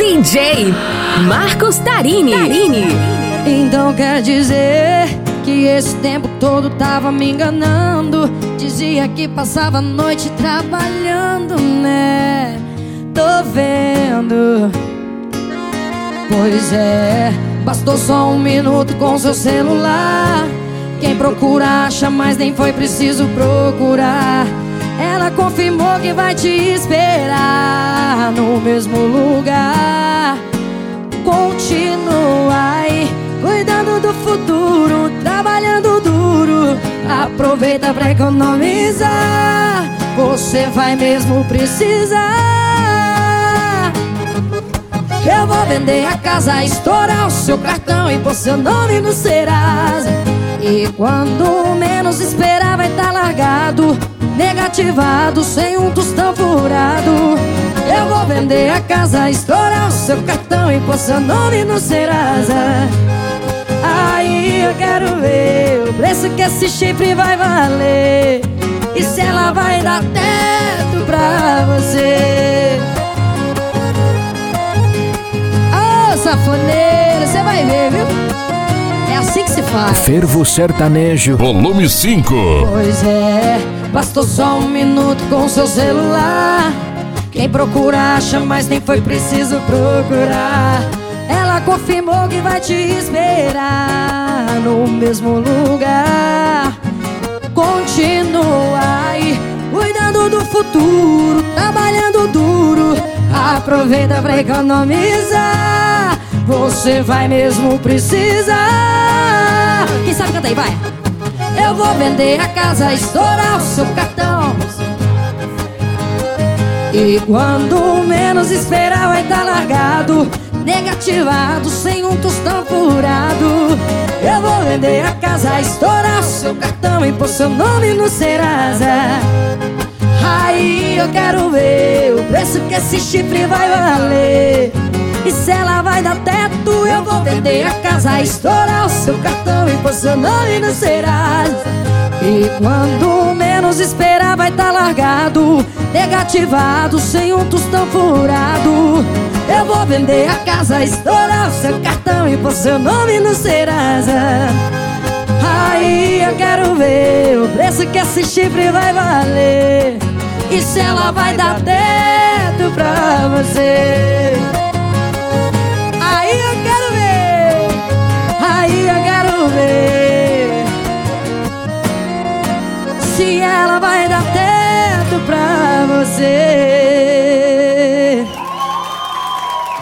DJ Marcos Tarini. Então quer dizer que esse tempo todo tava me enganando? Dizia que passava a noite trabalhando, né? Tô vendo. Pois é, bastou só um minuto com seu celular. Quem procura acha, mas nem foi preciso procurar. Ela confirmou que vai te esperar no mesmo lugar. Continua aí, cuidando do futuro, trabalhando duro. Aproveita pra economizar, você vai mesmo precisar. Eu vou vender a casa, estourar o seu cartão e pôr seu nome no Serasa. E quando menos esperar vai tá largado, negativado, sem um tostão furado. Eu vou vender a casa, estourar o seu cartão e pôr seu nome no Serasa. Aí eu quero ver o preço que esse chifre vai valer, e se ela vai dar teto pra você. Ô safoneiro, você vai ver, viu? É assim que se faz. Fervo Sertanejo Volume 5. Pois é, bastou só um minuto com seu celular. Quem procura acha, mas nem foi preciso procurar. Ela confirmou que vai te esperar no mesmo lugar. Continua aí, cuidando do futuro, trabalhando duro. Aproveita pra economizar, você vai mesmo precisar. Quem sabe canta aí, vai. Eu vou vender a casa, estourar o seu cartão, e quando menos esperar vai tá largado, negativado, sem um tostão furado. Eu vou vender a casa, estourar o seu cartão e pôr seu nome no Serasa. Aí eu quero ver o preço que esse chifre vai valer, e se ela vai dar teto. Eu vou vender a casa, estourar o seu cartão e pôr seu nome no Serasa. E quando menos esperar vai tá largado, negativado, sem um tostão furado. Eu vou vender a casa, estourar o seu cartão e pôr seu nome no Serasa. Aí eu quero ver o preço que esse chifre vai valer, e se ela vai dar teto pra você.